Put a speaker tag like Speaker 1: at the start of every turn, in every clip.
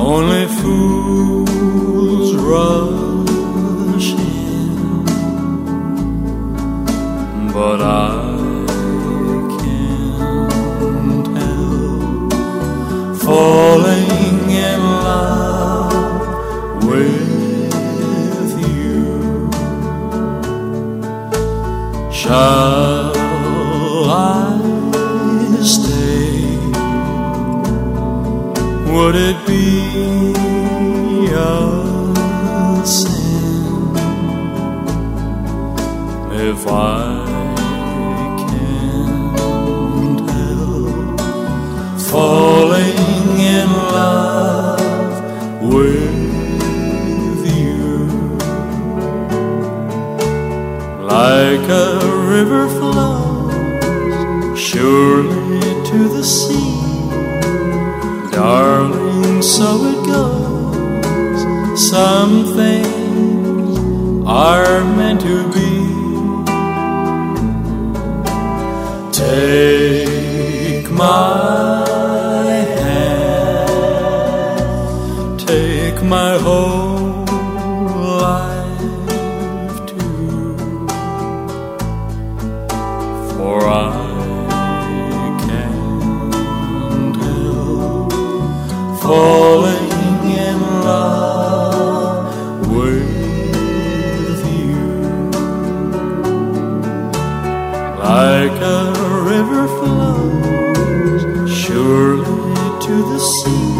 Speaker 1: Only fools rush in, but I can't help falling in love with you. Shall I stay? Would it be a sin if I can't help falling in love with you? Like a river flows surely to the sea, darling, so it goes. Some things are meant to be. Take my hand, take my whole life too, for I can't help falling in love with you. Like a river flows surely to the sea,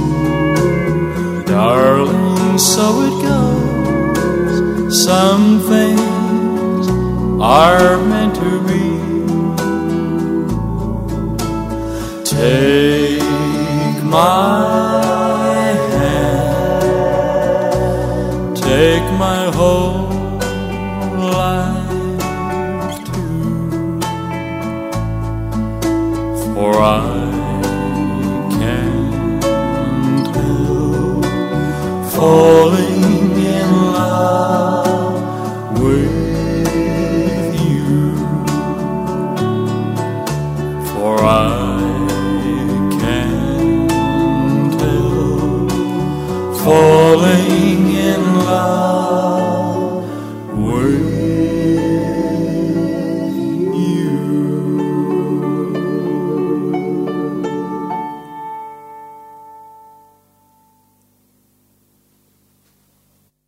Speaker 1: darling, so it goes. Some things are meant to be. Take my hand, take my whole life too, for I can't help falling in love with you, for I can't help falling in love